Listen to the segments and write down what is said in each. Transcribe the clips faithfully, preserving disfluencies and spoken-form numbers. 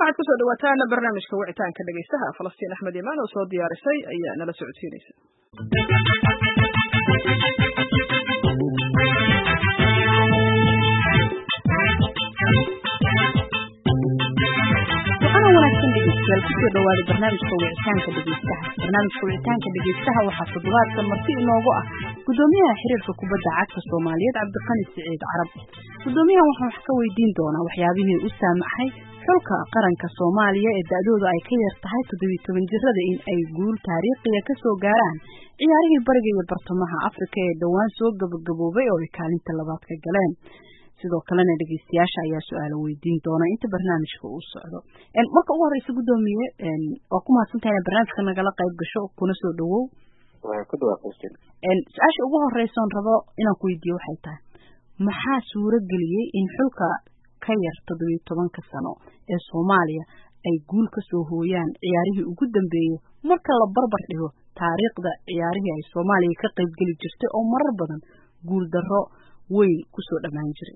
waxaad ku soo dhawaataan barnaamijka wicitaanka dhegaystaha Falastiin Axmed Imaan oo soo diyaarisay ayaa nala socodsiinaysa. kusoo dhawaada barnaamijka wicitaanka dhegaystaha barnaamijka wicitaanka dhegaystaha waxaa toddobaadkan marti inoogu ah gudoomiyaha xiriirka kubadda cagta Soomaaliyeed Cabdiqani Siciid Carab. gudoomiyaha waxaan wax ka weydiin doonaa waxyaabihii u saamaxay xulka qaranka Soomaaliya ee da'doodu ay ka yar tahay toddoba iyo toban jirada in ay guul taariikhiya ka soo gaaraan ciyaarihii bariga iyo bartamaha Afrika ee dhawaan soo gabagaboobay oo ay kaalinta labaad ka galeen. sidoo kalena dhageystayaasha ayaa su'aalo weydiin doona inta barnaamijka uu socdo. een marka ugu horeysa gudoomiye een oo ku mahadsantahay barnaamijka nagala qayb gasho kuna soo dhawow. waa ku dhawaaqaysan. een su'aasha ugu horeysa oo rabo inaan ku weydiiyo waxay tahay maxaa suura geliyay in xulka ka yar toddoba iyo toban sano ee Soomaaliya ay guul ka soo hooyaan ciyaarihii ugu dambeeyay marka la barbar dhigo taariikhda ciyaarihii ay Soomaaliya ka qayb gali jirtay oo marar badan guul darro weyn ku soo dhamaan jiray.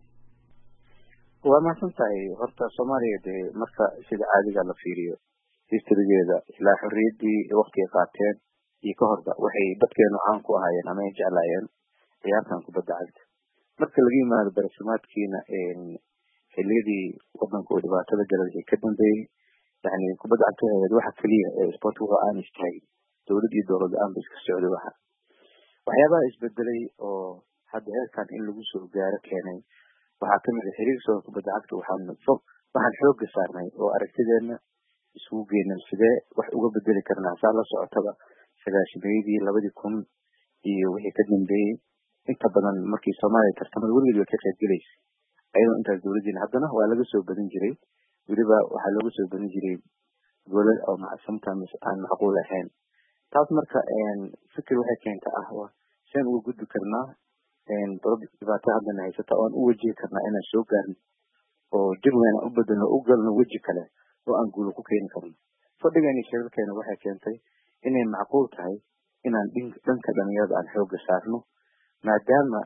waa mahadsantahay horta Soomaaliya de marka sida caadiga la fiiriyo historygeeda ilaa xorriyadii waqtiga qaateen iyo ka horba waxay dadkeenu caan ku ahaayeen ama ay jeclaayeen ciyaartan kubadda cagta. marka laga yimaado barashamaadkiina een xilliyadii wadanka oo dhibaatada galay ka dambeeyay yani kubadda cagta waxa kaliya ee sportuga aan istaagin dawlad iyo dawlad aan iska socdo waxa waxyaabaha isbedelay oo hadda heerkan in lagu soo gaaro keenay waxaa kamid ah xiriirka kubadda cagta waxaan fog waxaan xoog saarnay oo aragtideena isugu geynay sidee wax uga bedeli karnaa saa la socotaba sagaashameeyadii labadii kun iyo wixii ka dambeeyay inta badan markii Soomaaliya tartamada weligeed ka qayb galaysay ayadoo intaas dawladina haddana waa laga soo badin jiray weliba waxaa lagu soo badin jiray goolal oo sometimes aan macquul ahayn. taas marka een fikir waxay keentay ah waa seen ugu gudbi karnaa een dhibaato haddana haysata oo aan u wajihi karnaa inaan soo gaarno oo jirweena u bedelno u galno waji kale oo aan guul ku keeni karno. fadhigeena shirarkeena waxay keentay inay macquul tahay inaan dhanka dhalinyarada aan xoog saarno maadaama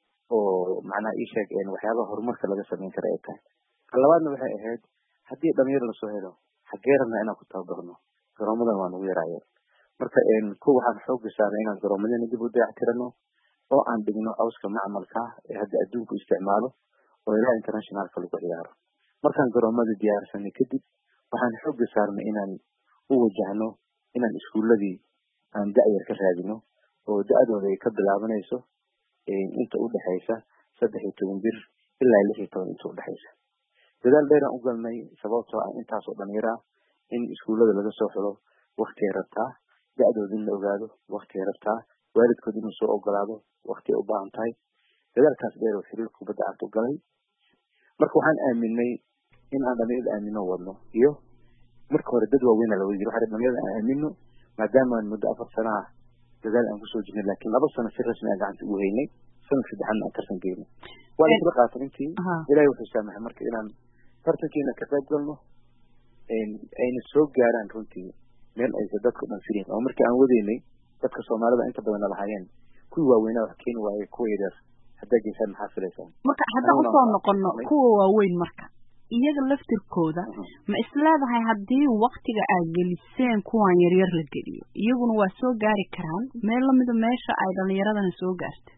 oo macna ii sheeg in waxyaabaha horumarka laga sameyn karo ay tahay. labaadna waxay ahayd haddii dhalinyar la soo helo xageerna inaan ku tababarno garoomadan waan ugu yaraayeen marka een ku waxaan xoog saarnay inaan garoomadana dib u dayactirano oo aan dhigno awska macmalka ee hadda adduunku isticmaalo oo ilaa internationalka lagu ciyaaro. markaan garoomada diyaarsanay kadib waxaan xoog saarnay inaan u wajahno inaan iskuuladii aan da'yar ka raadino oo da'dooda ay ka bilaabanayso inta u dhaxaysa saddex iyo toban jir ilaa lix iyo toban inta u dhaxaysa. dadaal dheer aan u galnay sababtoo ah intaas oo dhalinyaro in iskuulada laga soo xiro waqti rabtaa da'dooda la ogaado waqti rabtaa waalidkood inuu soo ogolaado waqti u baahan tahay. dadaalkaas dheer oo xiriirka kubadda cagta u galay marka waxaan aaminay in aan dhalinyarada aamino wadno iyo marka hore dad waaweyn la weydiiyay waxa dhalinyarada aan aamino maadaama aan muddo afar sano ah dadaal aan ku soo jirnay laakiin laba sano si rasmi ah gacanta ugu haynay sanadka saddexaad aan tartan geynay waa la qaataa intii ilaahay wuxuu saamaxay marka inaan tartankeena ka qayb galno een ayna soo gaaraan runtii meel ay dadku dhan fiiriyeen oo markii aan wadeynay dadka Soomaalida inta badan la lahaayeen kuwa waaweyn wax keen waayay kuwa yar hadda geesan maxaa filaysan marka hadda u soo noqono kuwa waaweyn marka iyaga laftirkooda ma islaadahay haddii waqtiga aad geliseen kuwan yar yar la geliyo iyaguna waa soo gaari karaan meel la mid meesha ay dhalinyaradana soo gaartay.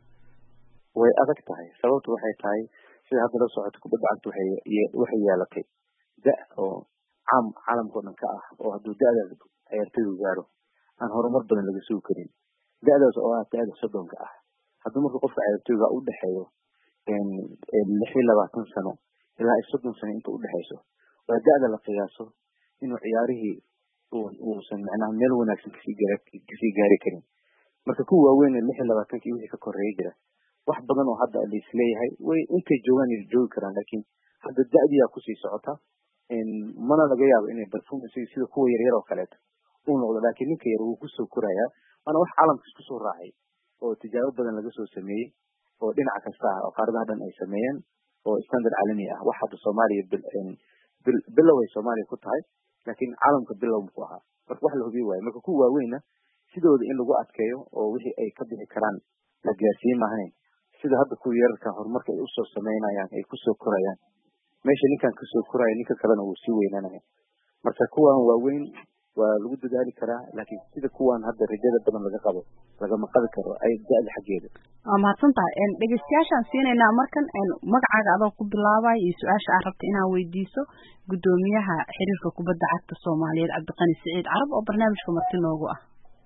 way adag tahay sababtu waxay tahay sida hadda la socoto kubadda cagta waxay waxay yeelatay da oo caam caalamka dhan ka ah oo hadduu da'da ciyaartoygu gaaro aan horumar badan laga soo karin da'daas oo ah da'da soddonka ah haddii marka qofka ciyaartoyga u dhaxeeyo een lix iyo labaatan sano ilaa soddon sano inta u dhaxayso waa da'da la qiyaaso inuu ciyaarihii uu san macnaha meel wanaagsan kasii gaari kasii gaari karin. marka kuwa waaweyn lix iyo labaatan kii wixii ka koreeyay jira wax badan oo hadda la isleeyahay way intay joogaan ay joogi karaan laakiin hadda da'diya ku sii socota in mana laga yaabo inay performance sida kuwa yar yar oo kale uu noqdo laakiin ninka yar uu ku soo koraya ana wax caalamka isku soo raacay oo tijaabo badan laga soo sameeyay oo dhinaca kasta ah oo qaaradaha dhan ay sameeyeen oo standard caalami ah waxa hadda Soomaaliya bilow ay Soomaaliya ku tahay laakiin caalamka bilow ku ahaa marka wax la hubiyo waay marka kuwa waaweyn sidooda in lagu adkeeyo oo wixii ay ka bixi karaan la gaarsiin maahayn sida hadda ku yarka horumarka ay u soo sameynayaan ay ku soo korayaan meesha ninkan kasoo koraya ninka kalena wuu sii weynanaya marka kuwan waaweyn waa lagu dadaali karaa laakiin sida kuwan hadda rajada badan laga qabo lagama qabi karo ay da'da xaggeeda waa mahadsantahay een dhegeystayaashaan siinaynaa markan een magacaaga adoo ku bilaabay iyo su-aasha aad rabta inaad weydiiso gudoomiyaha xiriirka kubadda cagta Soomaaliyeed Cabdiqani Siciid Carab oo barnaamijka marti noogu ah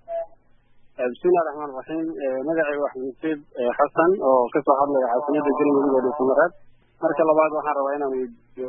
bismillaahir rahmaanir rahiim magacayga waa Xuseen Xasan oo ka soo hadlaya caasimada Galmudug ee Soomaaliya marka labaad waxaan rabaa inaan weydiiyo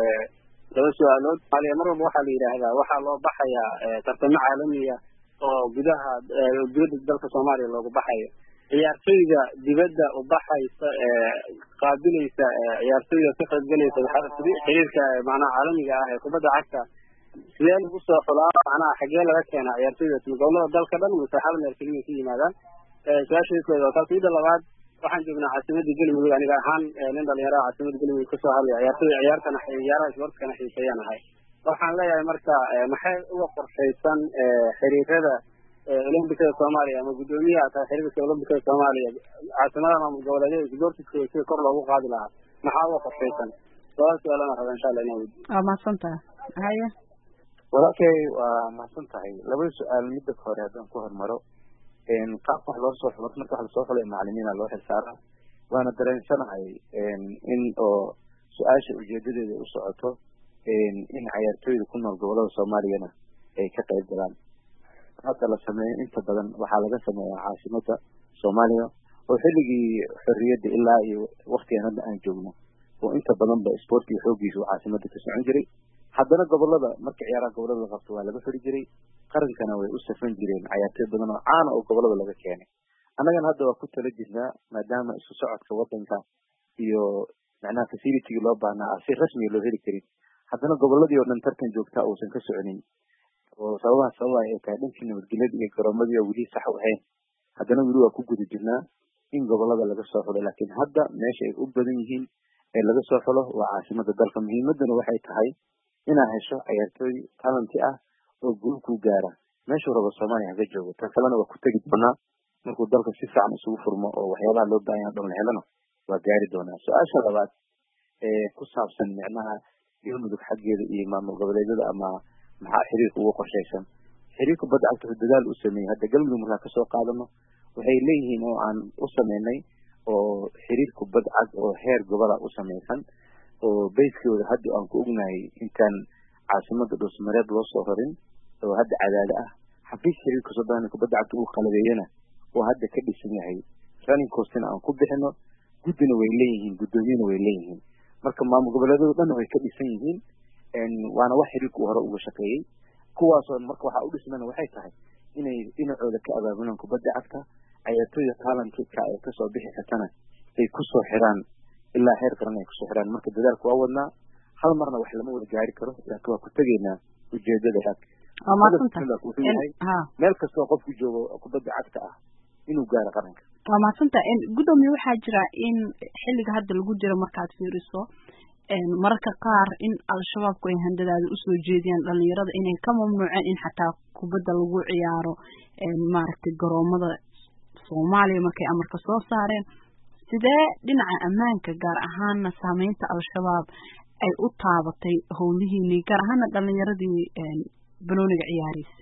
laba su'aalood hal mar walba waxaa la yiraahdaa waxaa loo baxayaa tartamo caalami ah oo gudaha dibadda dalka Soomaaliya loogu baxayo ciyaartoyda dibadda u baxaysa qaabilaysa ciyaartoyda ka qaybgalaysa xiriirka macnaha caalamiga ah ee kubadda cagta sidee lagu soo xulaa macnaha xagee laga keenaa ciyaartoyda gobolada dalka dhan mise hal meel kaliya ka yimaadaan su-aasheedu taas mida labaad waxaan joognaa caasimada Galmudug aniga ahaan nin dhalinyaro ah caasimada Galmudug ka soo hadlaya ciyaartoyda ciyaartana ciyaaraha isboortkana xiiseeyaan ahay waxaan leeyahay marka maxay uga qorshaysan xiriirada Olympiga Soomaaliya ama gudoomiyaha ta xiriirka Olympiga Soomaaliya caasimada maamul goboleedyada isboortiga si kor loogu qaadi lahaa maxaa uga qorshaysan taas su'aalana raba insha Allah inaan weydiiyo waa mahadsantahay haya walaalkay waa mahadsantahay laba su'aal midda hore haddaan ku hormaro een qaab wax loo soo xulo marka wax soo xulay macallimiina loo xilsaaraa waana dareensanahay in oo su'aasha ujeedadeeda u socoto in ciyaartoyda ku nool gobolada Soomaaliyana ay ka qayb galaan hadda la sameeyo inta badan waxaa laga sameeyaa caasimada Soomaaliya oo xilligii xorriyadda ilaa iyo waqtigan hadda aan joogno oo inta badan ba isboortiga xoogiisa caasimada ka socon jiray haddana gobolada marka ciyaaraha gobolada la qabto waa laga fadhi jiray qarankana way u safan jireen ciyaartoy badan oo caan oo gobolada laga keenay annagana hadda waa ku tala jirnaa maadaama isu socodka wadanka iyo macnaha facility loo baahnaa si rasmi loo heli karin haddana goboladii oo dhan tartan joogta uusan ka soconin oo sababaha sababa ay tahay dhankii nabadgelyada iyo garoomadii oo weli sax u ahayn haddana weli waa ku guda jirnaa in gobolada laga soo xulo laakiin hadda meesha ay u badan yihiin ee laga soo xulo waa caasimada dalka muhiimadana waxay tahay inaa hesho ciyaartoy talanti ah oo guul ku gaara meesha rabo Soomaaliya haga joogo tan kalena waa ku tagi doonaa markuu dalka si fiican isugu furmo oo waxyaabaha loo baahan yahay dhan la helana waa gaari doonaa su-aasha labaad ee ku saabsan macnaha Galmudug xaggeeda iyo maamul goboleedyada ama maxaa xiriirka ugu qorshaysan xiriirka kubadda cagta dadaal u sameeyay hadda Galmudug markaa ka soo qaadano waxay leeyihiin oo aan u sameynay oo xiriirka kubadda cagta oo heer gobola u sameeysan oo bayskooda hadda aan ku ognahay intaan caasimada Dhuusmareeb loo soo rarin oo hadda cadaada ah xafiis xiriirka Soomaaliya kubadda cagta uu qalabeeyana oo hadda ka dhisan yahay running course-na aan ku bixino gudina way leeyihiin gudoomiyana way leeyihiin marka maamul goboleedyada dhan way ka dhisan yihiin een waana wax xiriirku hore uga shaqeeyay kuwaas oo marka waxa u dhismana waxay tahay inay dhinacooda ka abaabulaan kubadda cagta ciyaartoyda talentka ay ka soo bixi kartana ay ku soo xiraan ilaa heer qaran ay ku soo xiraan marka dadaalku waa wadnaa hal marna wax lama wada gaari karo laakiin waa ku tageynaa ujeedada raad waa mahadsantahay meel kasta oo qofku joogo kubadda cagta ah inuu gaaro qaranka waa mahadsantahay gudoomiye waxaa jira in xilliga hadda lagu jiro markaad fiiriso mararka qaar in al-shabaabku ay handadaada usoo jeediyaan dhalinyarada inay ka mamnuuceen in xataa kubadda lagu ciyaaro maaragtay garoomada Soomaaliya markay amarka soo saareen sidee dhinaca ammaanka gaar ahaana saameynta al-shabaab ay u taabatay howlihiinii gaar ahaana dhalinyaradii banooniga ciyaaraysa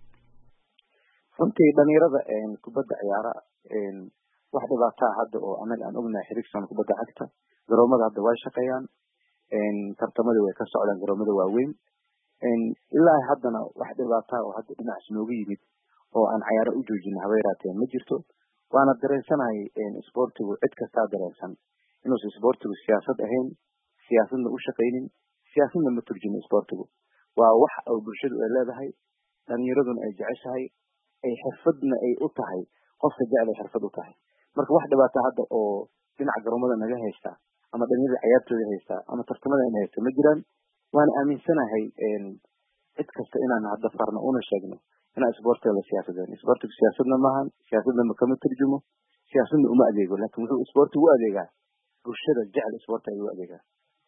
runtii dhalinyarada kubadda ciyaara wax dhibaataa hadda oo anaga aan ognahay xiriirsan kubadda cagta garoomada hadda way shaqeeyaan tartamadii way ka socdaan garoomada waaweyn ilaa haddana wax dhibaataa oo hadda dhinacaas nooga yimid oo aan ciyaaro u joojina haba yaraatee ma jirto waana dareensanahay isboortigu cid kastaa dareensan inuusan isboortigu siyaasad ahayn siyaasadna u shaqaynin siyaasadna ma turjino isboortigu waa wax oo bulshadu ay leedahay dhalinyaraduna ay jeceshahay ay xirfadna ay u tahay qofka jecel ay xirfad u tahay marka wax dhibaataa hadda oo dhinaca garoomada naga haysta ama dhalinyarada ciyaartooda haysta ama tartamada in haysta ma jiraan waana aaminsanahay cid kasta inaan hadda farno una sheegno inaan isboortiga la siyaasadeen isboortigu siyaasadna maahan siyaasadna ma kama turjumo siyaasadna uma adeego laakiin wuxuu isboortigu u adeegaa bulshada jecel isboortiga ayuu u adeegaa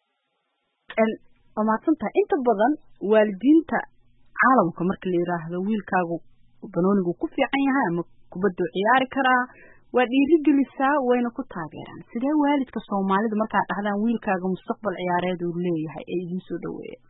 waa mahadsantahay inta badan waalidiinta caalamka marka la yiraahdo wiilkaagu banoonigu ku fiican yahay ama kubaddu ciyaari karaa waa dhiirigelisaa wayna ku taageeraan sidee waalidka Soomaalida markaa dhahdaan wiilkaaga mustaqbal ciyaareed uu leeyahay ay idin soo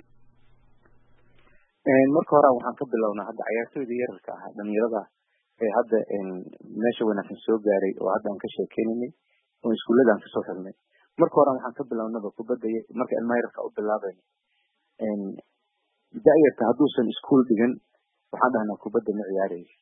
dhaweeyaan marka hore waxaan ka bilownaa hadda ciyaartooyda yararka ah dhalinyarada ee hadda meesha wanaagsan soo gaaray oo hadda aan ka sheekeynay oo iskuulada aan ka soo xirnay marka hore waxaan ka bilownaa kubadda marka ilmayrka u bilaabayno een daayirta haduusan iskuul dhigan waxaan dhahnaa kubadda ma ciyaarayso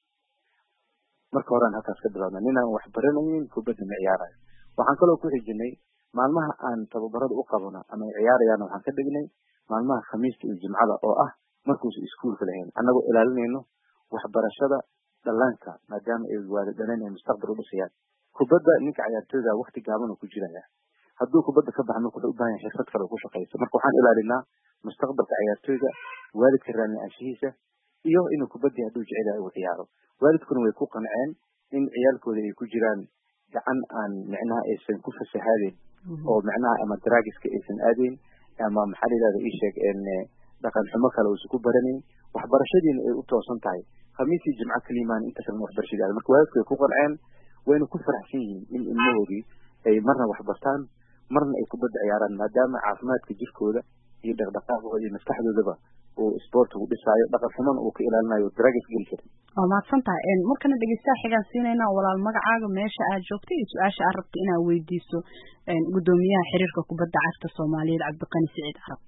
marka hore halkaas ka bilownaa ninaan wax baranayn kubadda ma ciyaarayo waxaan kaloo ku xijinay maalmaha aan tababarada u qabano ama ciyaarayaan waxaan ka dhignay maalmaha khamiista iyo jimcada oo ah markuu iskuulka lahayn anagoo ilaalinayno waxbarashada dhallaanka maadaama ay waalidaan ay mustaqbal u dhisayaan kubadda ninka ciyaartooyda waqti gaaban ku jiraya hadduu kubadda ka baxmo wuxuu u baahan yahay xirfad kale oo ku shaqeyso marka waxaan ilaalinaa mustaqbalka ciyaartooyda waalidka raaliyaashiisa iyo inuu kubadda hadduu jecel yahay uu ciyaaro waalidkuna way ku qanceen in ciyaalkooda ay ku jiraan gacan aan macnaha aysan ku fasahaadeen oo macnaha ama draagiska aysan aadeen ama maxaa yiraahdaa ii sheeg in dhaqan xumo kale oo isku baranin waxbarashadiina ay u toosan tahay khamiisii jimca kalimaan inta kale waxbarashada marka waalidku ku qanceen wayna ku faraxsan yihiin in ilmahoodii ay marna wax bartaan marna ay kubadda ciyaaraan maadaama caafimaadka jirkooda iyo dhaqdhaqaaqooda iyo maskaxdoodaba oo sport uu dhisaayo dhaqan xumo uu ka ilaalinayo draags gelka oo maadsantahay in markana dhageystaha xigaan siinayna walaal magacaaga meesha aad joogtay iyo su'aasha aad rabto inaad weydiiso gudoomiyaha xiriirka kubadda cagta Soomaaliyeed Cabdiqani Siciid Carab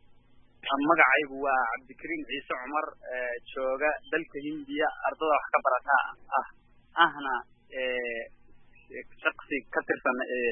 magacaygu waa Cabdikariim Ciise Cumar jooga dalka Hindiya ardada wax ka barata ah ahna ee shaqsi ka tirsan ee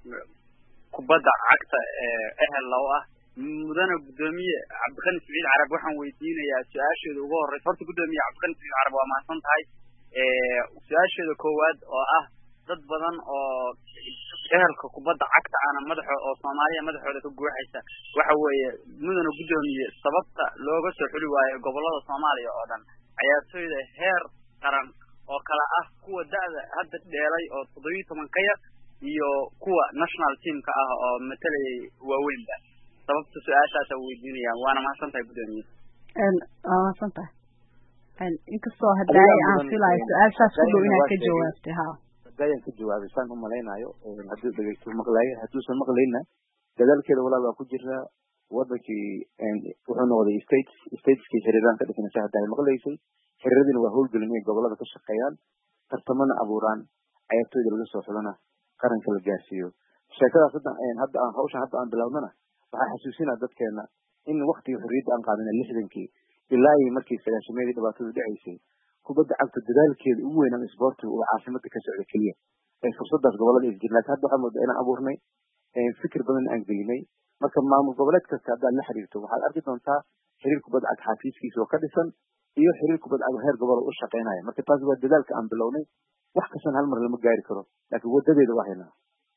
kubadda cagta ee ehel law ah mudana gudoomiye Cabdiqani Siciid Carab waxaan weydiinayaa su'aasheeda ugu horeysa horta gudoomiye Cabdiqani Siciid Carab waa mahadsan tahay ee su'aasheeda koowaad oo ah dad badan oo ehelka kubadda cagta ana madaxo oo Soomaaliya madaxooda ka guuxaysa waxa weeye mudana gudoomiye sababta looga soo xuli waayo gobolada Soomaaliya oo dhan ciyaartooyda heer qaran oo kala ah kuwa da'da hadda dheelay oo toddoba iyo toban ka yar iyo kuwa national team ka ah oo matalay waaweynba sababta su'aashaas aan weydiinayaan waana mahadsan tahay gudoomiye een mahadsan tahay een inkastoo hadday aan filayo su'aashaas ku dhow inaad ka jawaabtay ha dayan ka jawaabay saan u malaynayo haddii dhageysto maqlayo hadduusan maqlayna dadaalkeeda walaal waa ku jira wadankii wuxuu noqday states stateskii xiriiraan ka dhisanaysa hadday maqlaysay xiriiradina waa howlgelin ay gobolada ka shaqeeyaan tartamana abuuraan ciyaartooyda laga soo xulana qaranka la gaarsiiyo sheekadaas hadda hadda aan hawshan hadda aan bilawnana waxaa xasuusinaa dadkeena in waqtigii xorriyadda aan qaadanay lixdankii ilaa iyo markii sagaashameedii dhibaatadu dhacaysay kubadda cagta dadaalkeeda ugu weyn ama isboortiga uu caasimada ka socda kaliya ee fursadaas gobolada is jirnaa hadda waxaan moodaa inaan abuurnay fikir badan aan gelinay marka maamul goboleed kasta haddaad la xiriirto waxaad arki doontaa xiriir kubadda cag xafiiskiisa oo ka dhisan iyo xiriir kubadda cag heer gobol u shaqeynaya marka taas waa dadaalka aan bilownay wax kastan hal mar lama gaari karo laakiin wadadeeda waa haynaa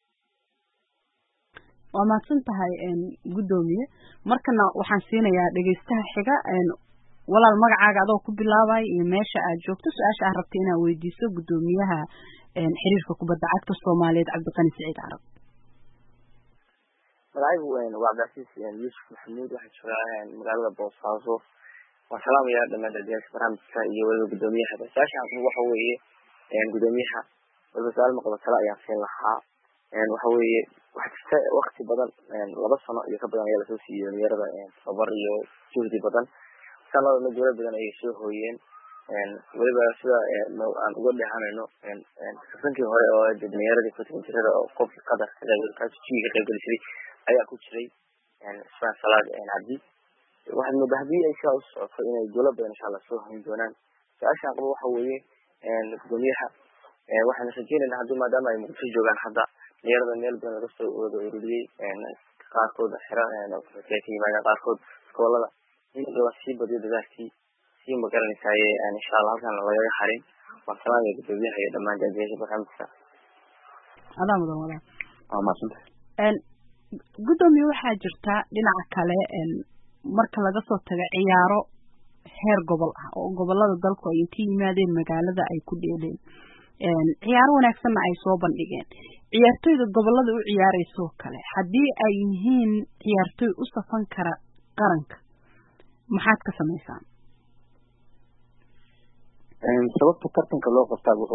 waa mahadsan tahay gudoomiye markana waxaan siinayaa dhageystaha xiga walaal magacaaga adoo ku bilaabay iyo meesha aad joogto su'aasha aad rabtay inaad weydiiso gudoomiyaha xiriirka kubadda cagta Soomaaliyeed Cabdiqani Siciid Carab magacaygu waa Cabdicasiis Yuusuf Maxamuud waxaan joogaa magaalada Boosaaso waan salaamayaa dhammaan dadweynaha barnaamijka iyo waliba gudoomiyaha su'aashaan waxa weeye gudoomiyaha waliba su'aal maqlo kale ayaan siin lahaa waxa weeye waxa jirta waqti badan laba sano iyo ka badan ayaa lasoo siiyay dhalinyarada tababar iyo juhdi badan sanado ma jiro badan ay soo hooyeen waliba sida aan uga dhahanayno safankii hore oo dhalinyarada ku tirada oo qof qadar ka jiiga qayb galay ayaa ku jiray isfaan salaad cabdi waxaan moodaa haddii ay sidaa u socoto inay dowlad badan insha Allah soo hayn doonaan su'aashaan qabo waxa weeye gudoomiyaha waxaan rajaynaynaa haddii maadaama ay muqdisho joogaan hadda dhalinyarada meel badan laga soo wada ururiyey qaarkood xiraan qaarkood iskoolada in la sii badiyo dadaalkii sii magaranaysaay insha Allah halkan laga xarin waan salaamay gudoomiyaha iyo dhammaan dadweynaha barnaamijka adaa mudan walaal waa maasanta een gudoomiye waxaa jirta dhinaca kale een marka laga soo tago ciyaaro heer gobol ah oo gobolada dalku ay intii yimaadeen magaalada ay ku dheeleen een ciyaaro wanaagsan ay soo bandhigeen ciyaartooyda gobolada u ciyaarayso kale haddii ay yihiin ciyaartooy u safan kara qaranka maxaad ka samaysaan sababta tartanka loo qabtaa wuxuu ahaa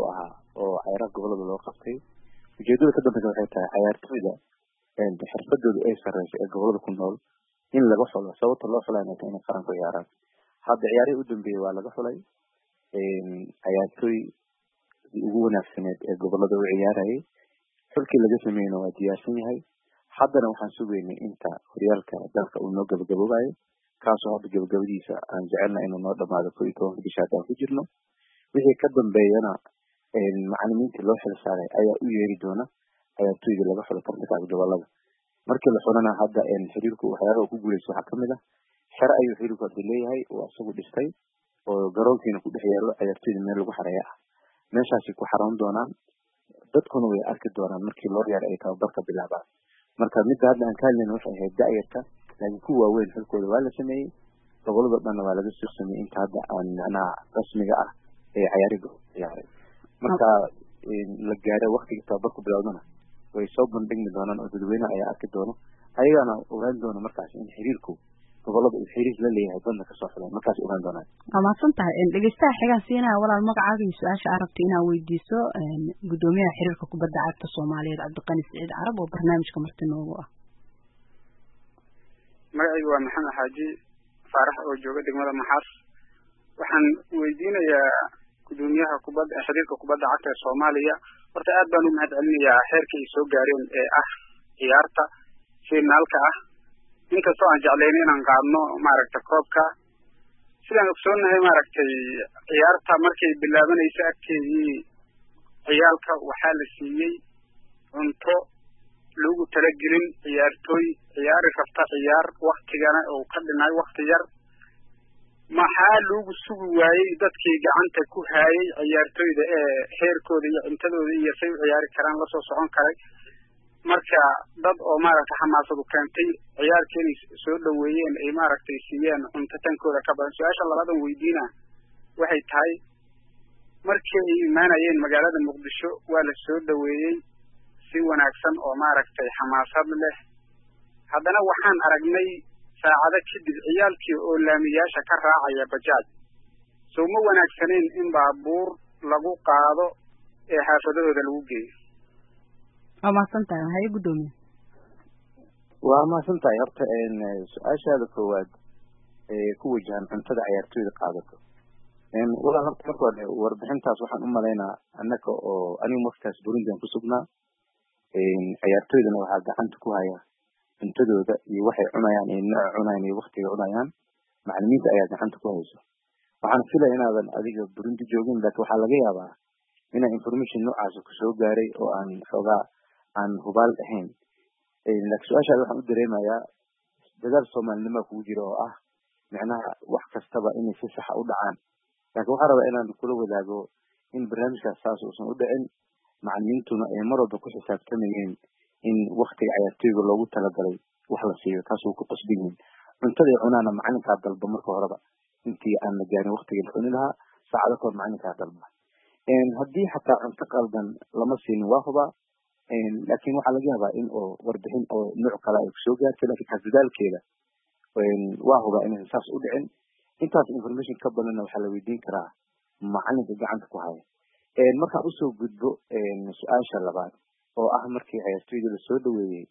oo ciyaaraha gobolada loo qabtay ujeedada ka dambeysa waxay tahay ciyaartooyda xirfadoodu ay sareyso ee gobolada ku nool in laga xulo sababta loo xulayna inay qaran ku ciyaaraan hadda ciyaarihii u dambeeyay waa laga xulay ciyaartooy ugu wanaagsaneed ee gobolada u ciyaarayay xulkii laga sameeyeyna waa diyaarsan yahay haddana waxaan sugaynay inta horyaalka dalka uu noo gabagaboobayo kaasoo hadda gabagabadiisa aan jecelnahay inuu noo dhamaado koo iyo tobanka bisha haddaan ku jirno wixii ka dambeeyana macalimiintii loo xil saaray ayaa u yeeri doona ciyaartooyda laga xulo tartankaas gobolada markii la xulana hadda xiriirku waxyaabaha ku guuleysta waxaa kamid ah xero ayuu xiriirku hadda leeyahay oo isagu dhistay oo garoonkiina ku dhex yaalo ciyaartooyda meel lagu xareeya ah meeshaasi ku xaroon doonaan dadkuna way arki doonaan markii loo yaar ay tababarka bilaabaan marka midda hadda aan ka hadlayna waxay ahayd da'yarta laakiin kuwa waaweyn xilkooda waa la sameeyey gobolada dhanna waa laga soo sameeyey inta hadda aan macnaha rasmiga ah ee ciyaariga ciyaaray marka la gaaro waqtiga tababarku bilowdana way soo bandhigmi doonaan oo dadweynaha ayaa arki doono ayagana ogaan doona markaas in xiriirku gobolada uu xiriir la leeyahay badna kasoo xuleen markaas ogaan doonaan waa mahadsan tahay dhegeystaha xigaan siinaya walaal magacaaga iyo su-aasha aad rabta inaad weydiiso gudoomiyaha xiriirka kubadda cagta soomaaliyeed cabdiqani siciid carab oo barnaamijka marti noogu ah magacaygu waa maxamed xaaji faarax oo jooga degmada maxaas waxaan weydiinayaa gudoomiyaha kubadda xiriirka kubadda cagta ee soomaaliya horta aad baan u mahad celinayaa heerka ay soo gaareen ee ah ciyaarta finaalka ah inkastoo aan jeclayn inaan qaadno maaragta koobka sidaan ogsoonahay maaragtay ciyaarta markay bilaabanaysa agteedii ciyaalka waxaa la siiyey cunto lagu talagelin ciyaartooy ciyaari rabta ciyaar waktigana uu ka dhinay wakti yar maxaa lagu sugi waayey dadkii gacanta ku haayay ciyaartooyda ee heerkooda iyo cuntadooda iyo say u ciyaari karaan lasoo socon karay marka dad oo maaragtay xamaasadu keentay ciyaarkii inay soo dhaweeyeen ay maaragtay siiyeen cunto tankooda ka badan su-aasha labadan weydiina waxay tahay markii ay imaanayeen magaalada muqdisho waa la soo dhaweeyey si wanaagsan oo maaragtay xamaasad leh haddana waxaan aragnay saacado kadib ciyaalkii oo laamiyaasha ka raacaya bajaaj soo ma wanaagsaneyn in baabuur lagu qaado ee xaafadahooda lagu geeyo waa mahadsan tahay haye gudoomiye waa mahadsan tahay horta su-aashaada koowaad ee ku wajahan cuntada ciyaartooyda qaadato walaal horta marka hore warbixintaas waxaan u malaynaa annaka oo anigu markaas burundian ku sugnaa ciyaartooydana waxaa gacanta ku haya cuntadooda iyo waxay cunayaan iyo nooca cunayaan iyo waktiga cunayaan macalimiinta ayaa gacanta ku hayso waxaan filaya inaadan adiga burundi joogin laakiin waxaa laga yaabaa inaa information noocaas kusoo gaaray oo aan xoogaa aan hubaal ahayn laakiin su-aashaada waxaan u dareemayaa dadaal soomaalinima kugu jira oo ah micnaha wax kastaba inay si saxa u dhacaan laakiin waxaa rabaa inaan kula wadaago in barnaamijkaas saas uusan u dhicin macalimiintuna ay mar walba ku xisaabtamayeen in waktiga ciyaartooyga loogu talagalay wax la siiyo taas uu ku qasban yihiin cuntaday cunaana macalinkaa dalba marka horeba intii aan la gaarin waktigii la cuni lahaa saacado kahor macalinkaa dalba haddii xataa cunto qaldan lama siinin waa hubaa laakiin waxaa laga yaabaa in oo warbixin oo nooc kale ay kusoo gaartay lakin taas dadaalkeeda waa hubaa inaysan saas u dhicin intaas information ka badanna waxaa la weydiin karaa macalinka gacanta ku haya markaan usoo gudbo su-aasha labaad oo ah markii ciyaartooyda lasoo dhaweeyey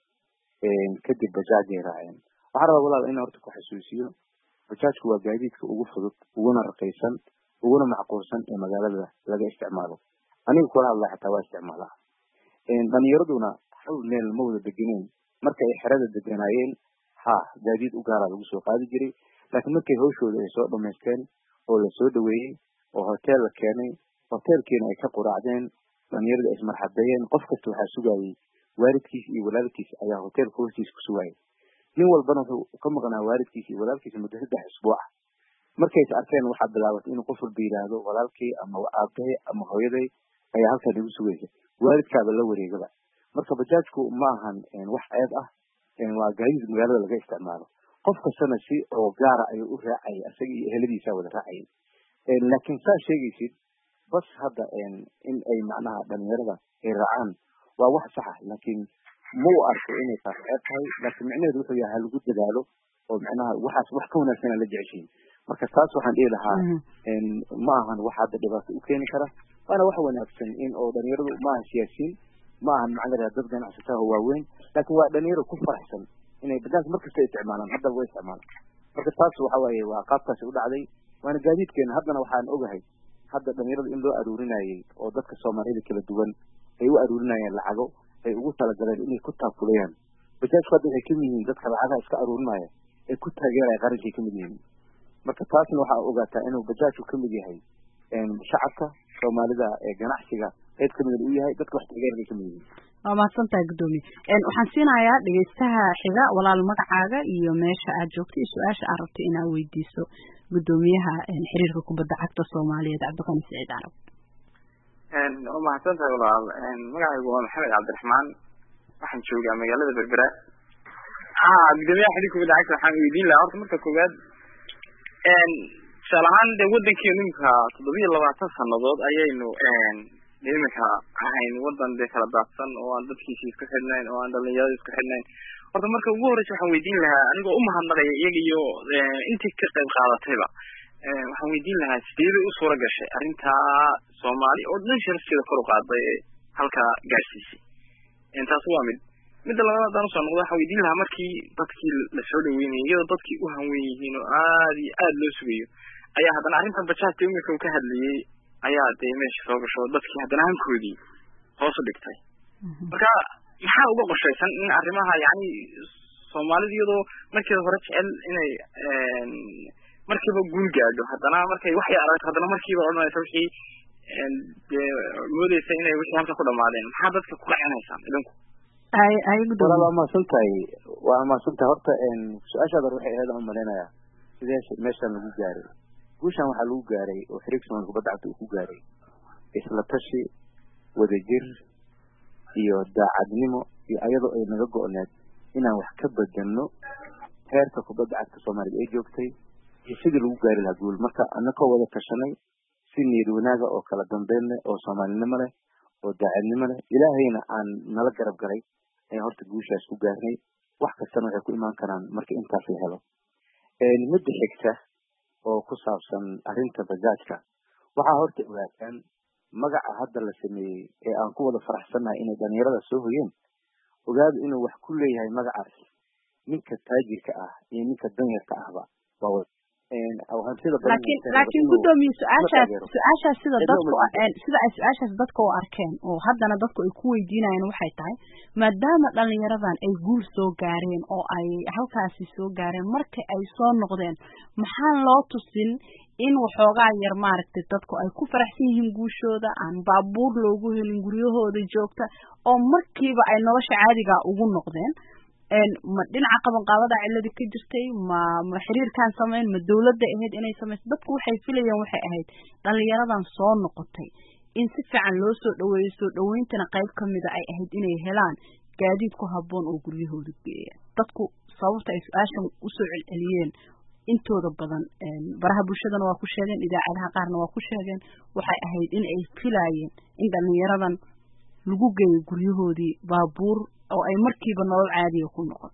kadib bajaajay raaceen waxaa rabaa walaal in horta ku xasuusiyo bajaajku waa gaadiidka ugu fudud uguna raqiisan uguna macquulsan ee magaalada laga isticmaalo aniga kula hadlaa xataa waa isticmaalaa dhalinyaraduna hal meel ma wada degeneen marka ay xerada deganaayeen ha gaadiid u gaaraa lagu soo qaadi jiray laakiin markay hawshooda ay soo dhamaysteen oo lasoo dhaweeyey oo hotel la keenay hotelkiina ay ka quraacdeen dhalinyarada ay ismarxabeeyeen qof kasta waxaa sugayey waalidkiis iyo walaalkiis ayaa hotelka hortiisa ku sugayay nin walbana wuxuu ka maqnaa waalidkiis iyo walaalkiis muddo saddex isbuuc markay is arkeen waxaa bilaabatay inuu qof walba yidhaahdo walaalkii ama aabahay ama hooyaday ayaa halkaan igu sugaysa waalidkaaba la wareegaba marka bajaajku ma ahan wax ceeb ah waa gaadiid magaalada laga isticmaalo qof kastana si oo gaara ayuu u raacayay isaga iyo eheladiisa wada raacayay laakiin saa sheegaysid bas hadda in ay macnaha dhalinyarada ay raacaan waa wax saxa laakiin ma u arko inay taas ceeb tahay laakiin micnaheedu wuxuu yahay halagu dadaalo oo macnaha waxaas wax ka wanaagsan la jeceshiin marka taas waxaan dhihi lahaa ma ahan wax hadda dhibaato u keeni kara waana wax wanaagsan in oo dhalinyaradu maaha siyaasiyiin maaha macallin dad ganacsatada waaweyn laakiin waa dhalinyaro ku faraxsan inay badaanka markasta isticmaalaan hadda way isticmaalaan marka taas waxa waaye waa qaabkaasi u dhacday waana gaadiidkeena haddana waxaan ogahay hadda dhalinyarada in loo aruurinayay oo dadka Soomaalida kala duwan ay u aruurinayaan lacago ay ugu talagaleen inay ku taakulayaan bajaajka hadda ay kamid yihiin dadka lacagaha iska aruurinaya ay ku taageeraya qarankii kamid yihiin marka taasna waxaa ogaataa inuu bajaajku kamid yahay shacabka Soomaalida ee ganacsiga qayb kamid u yahay dadka wax taageeraya kamid yihiin waa mahadsantahay gudoomiye een waxaan siinayaa dhageystaha xiga walaal magacaaga iyo meesha aad joogto iyo su'aasha aad rabto inaad weydiiso gudoomiyaha xiriirka kubadda cagta Soomaaliyeed Cabdiqani Saciid Carab een waa mahadsantahay walaal een magacaygu waa Maxamed Cabdiraxmaan waxaan joogaa magaalada Berbera ah gudoomiyaha xiriirka kubadda cagta waxaan weydiin lahaa horta marka koowaad een salahan de wadankeenu imka toddoba iyo labaatan sanadood ayaynu een deemanka ahayn wadan de kala daadsan oo aan dadkiisa isku xidhnayn oo aan dhalinyarada isku xidhnayn horta marka ugu horeysa waxaan weydiin lahaa anigoo u mahadnaqaya iyaga iyo intii ka qayb qaadatayba waxaan weydiin lahaa sidee u suura gashay arrinta Soomaali oo dhan sharafkeeda kor u qaaday halka gaarsiisay intaas waa mid midda labaad aan soo noqdo waxaan weydiin lahaa markii dadkii la soo dhaweynayay iyadoo dadkii u hanweyn yihiin oo aad iyo aad loo sugayo ayaa haddana arrintan bajaajka imika uu ka hadlayay ayaa dee meesha soo gasho dadkii haddana hankoodii hoos u dhigtay marka maxaa uga qorshaysan in arrimaha yani Soomaalida iyadoo markii hore jecel inay markiiba guul gaadho haddana markay wax yar aragto haddana markiiba odhanaysa wixii moodaysa inay wixii halka ku dhamaadeen maxaa dadka ku qacinaysaan idinku ay ay gudoomiye waa mahadsantahay waa mahadsantahay horta su-aashaada waxay ahayd aan malaynayaa sidee meeshan lagu gaaray guushan waxaa lagu gaaray oo xiriirka Soomaaliya kubadda cagta uu ku gaaray isla tashi wadajir iyo daacadnimo iyo ayadoo ay naga go'need inaan wax ka bedelno heerka kubadda cagta Soomaaliya ay joogtay iyo sidii lagu gaari lahaa guul marka annagoo wada tashanay si niyad wanaaga oo kala dambeyn leh oo Soomaalinimo leh oo daacadnimo leh ilaahayna aan nala garab galay ee horta guushaas ku gaarnay wax kastana waxay ku imaan karaan marka intaas la helo een midda xigta oo ku saabsan arrinta bajaajka waxaa horta ogaataan magaca hadda la sameeyey ee aan ku wada faraxsanahay inay dhalinyarada soo hoyeen ogaado inuu wax ku leeyahay magacaas ninka taajirka ah iyo ninka danyarka ahba waa een oo hantida badan laakiin laakiin gudoomiye su'aashaas su'aashaas sida dadku aan sida ay su'aashaas dadku u arkeen oo haddana dadku ay ku weydiinayaan waxay tahay maadaama dhalinyaradan ay guul soo gaareen oo ay halkaasi soo gaareen markii ay soo noqdeen maxaa loo tusin in waxoogaa yar maaragtay dadku ay ku faraxsan yihiin guushooda aan baabuur loogu helin guryahooda joogta oo markiiba ay nolosha caadiga ugu noqdeen een ma dhinaca qaban qaadada ciladi ka jirtay ma ma xiriirkan sameyn ma dawladda ahayd inay sameeyso dadku waxay filayeen waxay ahayd dhalinyaradan soo noqotay in si fiican loo soo dhaweeyo soo dhaweentana qayb kamid ah ay ahayd inay helaan gaadiid ku habboon oo guryahooda geeya dadku sababta ay su'aashan u soo celceliyeen intooda badan een baraha bulshadana waa ku sheegeen idaacadaha qaarna waa ku sheegeen waxay ahayd in ay filayeen in dhalinyaradan lagu geeyo guryahoodii baabuur oo ay markiiba nolol caadi ah ku noqon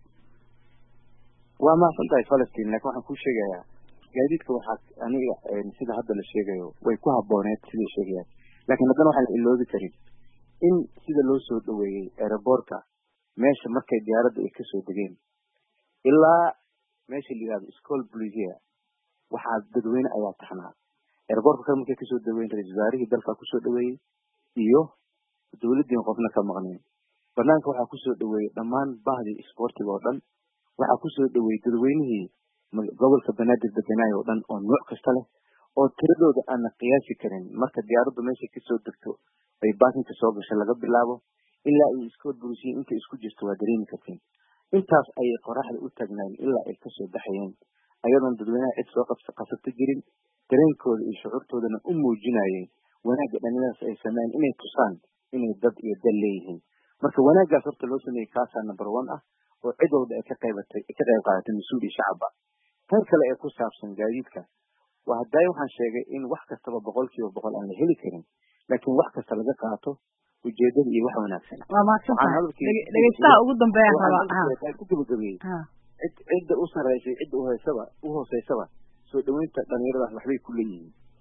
waa ma santahay Palestine laakiin waxaan ku sheegayaa gaadiidka waxa aniga sida hadda la sheegayo way ku habbooneed sidii sheegayaan laakiin haddana waxaan iloobi karin in sida loo soo dhaweeyay airportka meesha markay diyaaradda ay ka soo degeen ilaa meesha la yiraahdo school police waxa dadweyne ayaa taxnaa airportka kan markay ka soo dhaweeyeen ra'iisul wasaarihii dalka ku soo dhaweeyay iyo dawladda qofna ka maqneen banaanka waxa ku soo dhaweeyay dhammaan bahdii isboortiga oo dhan waxa ku soo dhaweeyay dadweynihii gobolka Banaadir deganaayo oo dhan oo nooc kasta leh oo tiradooda aan qiyaasi karin marka diyaaraddu meesha ka soo degto ay baasinka soo gashay laga bilaabo ilaa ay iskool bulshii inta isku jirto waa dareemi kartiin intaas ay qoraxda u tagnaan ilaa ay ka soo baxayeen ayadoon dadweynaha cid soo qabsa qasabta jirin dareenkooda iyo shucuurtoodana u muujinayeen wanaagga dhalinyarada ay sameeyeen inay tusaan inay dad iyo dal leeyihiin marka wanaaggaas horta loo sameeyay kaasa number one ah oo cid walba ay ka qaybatay ka qayb qaadatay mas'uuliyad shacabka tan kale ee ku saabsan gaadiidka waa haday waxaan sheegay in wax kastaba boqolkiiba boqol aan la heli karin laakiin wax kasta laga qaato ujeedada iyo wax wanaagsan waa ma dhageystaha ugu dambeeya haba ku gabagabay cid cid u sareysay cid u hoosaysa u hoosaysa soo dhaweynta dhalinyarada waxbay ku leeyihiin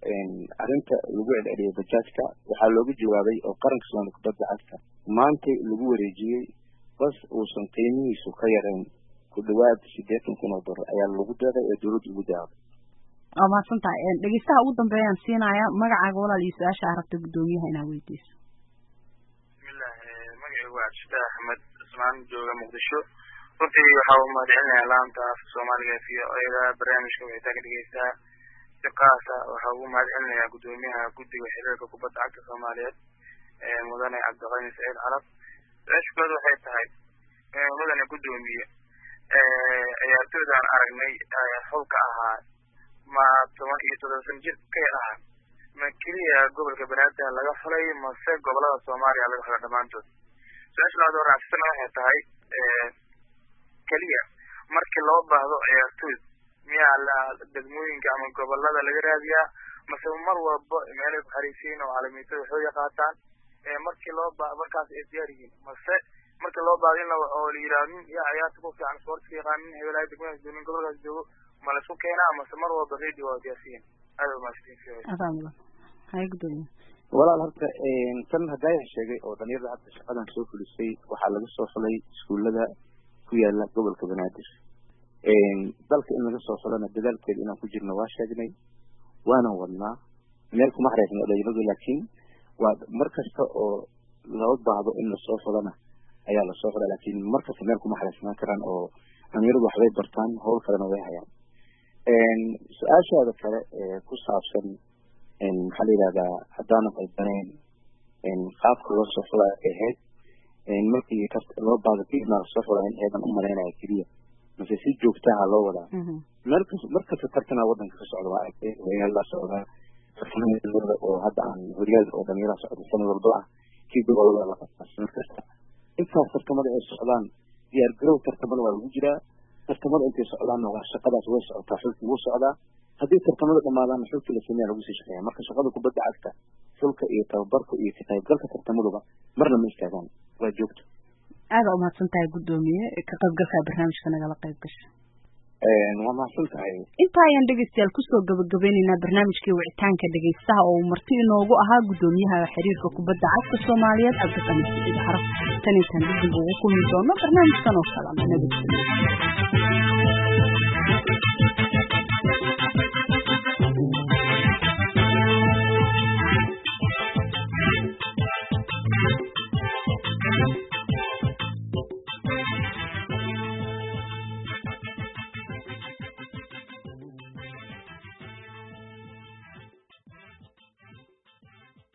arrinta lagu celceliyay bajaajka waxaa looga jawaabay oo qaranka Soomaaliya kubadda cagta maanta lagu wareejiyay bas uusan qiimihiisu ka yarayn ku dhawaad siddeetan kun oo dollar ayaa lagu daaday ee dawladda ugu daaday. waa mahadsantahay dhegeystaha ugu dambeeyaan siinaya magacaaga walaal iyo su-aasha aad rabta guddoomiyaha inaad weydiiso. bismillah magacaygu waa Cabdi Axmed Usmaan jooga Muqdisho. runtii waxaa u mahadcelinayaa laanta afka Soomaaliga iyo ayada barnaamijka wixii ka dhegeysta si qaas ah waxaa ugu mahadcelinayaa guddoomiyaha guddiga xiriirka kubadda cagta Soomaaliyeed ee mudane Cabdiqani Saciid Carab. su-aashoodu waxay tahay mudane guddoomiye ciyaartooydaan aragnay xulka ahaa ma toban iyo todoba sano jir ka yar ahaa ma keliya gobolka Banaadir laga xulay mase gobolada Soomaaliya laga xulay dhammaantood. su-aasha labaad oo raacsana waxay tahay keliya markii loo baahdo ciyaartooy miyaa la degmooyinka ama gobolada laga raadiyaa mase mar walba meelay ku xariisiin oo caalamiinta waxay yaqaataan markii loo baa markaas ay diyaar yihiin mase markii loo baahdo in la oo la yiraahdo yaa ciyaarta ku fiican sports yaqaanin hebelay degmada degmada gobolkaas joogo ma la isku keenaa mase mar walba radio waa diyaarsiin aad u mahadsantihiin. hay guddoomiye walaal horta tan hadda sheegay oo dhalinyarada hadda shaqadan soo fulisay waxaa laga soo fulay iskuulada ku yaala gobolka Banaadir dalka in laga soo fulana dadaalkeeda inaan ku jirno waa sheegnay waana wadnaa meel kuma xareysna dhalinyaradu laakiin waa markasta oo loo baahdo in la soo fulana ayaa la soo fulaa laakiin markasta meel kuma xareysnaan karaan oo dhalinyaradu waxbay bartaan howl kalena way hayaan. su-aashaada kale ee ku saabsan maxaa la yidhahdaa haddaanan qalbanayn qaabka loo soo fulaa ahayd markii loo baahdo keliya lasoo fulaa in eedan u malaynaya keliya mase si joogtaha loo wadaa meel markasta tartana wadanka ka socda waa aragtay la socdaa tartamada oo hadda aan horyaal oo dhalinyarada socda sanad walba ah kii gobolada la qabtaa sanad kasta intaas tartamada ay socdaan diyaar garow tartamada waa lagu jiraa tartamada intay socdaanna waa shaqadaas way socotaa xulki wuu socdaa haddii tartamada dhamaadaanna xulki la sameeya lagu sii shaqeeya marka shaqada kubadda cagta xulka iyo tababarka iyo ka qaybgalka tartamaduba marna ma istaagaan waa joogto. aada u mahadsan tahay guddoomiye ka qaybgalka barnaamijka nagala qayb gasha. waa mahadsan tahay. inta ayaan dhegeystayaal kusoo gabagabeynaynaa barnaamijkii wicitaanka dhegeystaha oo uu marti inoogu ahaa guddoomiyaha xiriirka kubadda cagta Soomaaliyeed Cabdiqani Saciid Carab. tan intaan dib ugu kulmi doono barnaamijkan oo kale nabadgelyo.